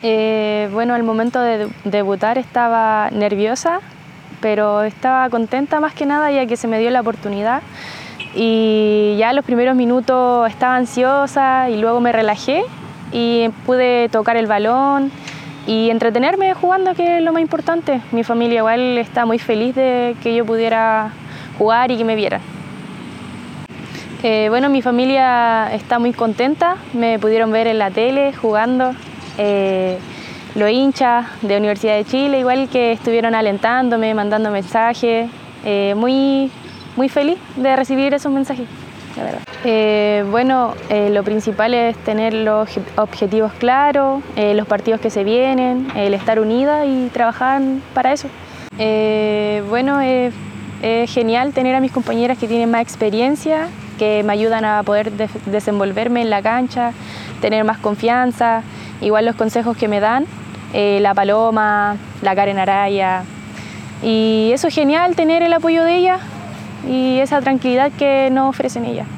Bueno, al momento de debutar estaba nerviosa, pero estaba contenta más que nada ya que se me dio la oportunidad. Y ya los primeros minutos estaba ansiosa y luego me relajé y pude tocar el balón y entretenerme jugando, que es lo más importante. Mi familia igual está muy feliz de que yo pudiera jugar y que me vieran. Bueno, mi familia está muy contenta, me pudieron ver en la tele jugando. Los hinchas de Universidad de Chile igual que estuvieron alentándome, mandando mensajes, muy feliz de recibir esos mensajes, la verdad. Bueno, lo principal es tener los objetivos claros, los partidos que se vienen, el estar unida y trabajar para eso. Bueno, es genial tener a mis compañeras que tienen más experiencia, que me ayudan a poder desenvolverme en la cancha, tener más confianza, igual los consejos que me dan, la Paloma, la Karen Araya, y eso es genial, tener el apoyo de ellas y esa tranquilidad que nos ofrecen ellas.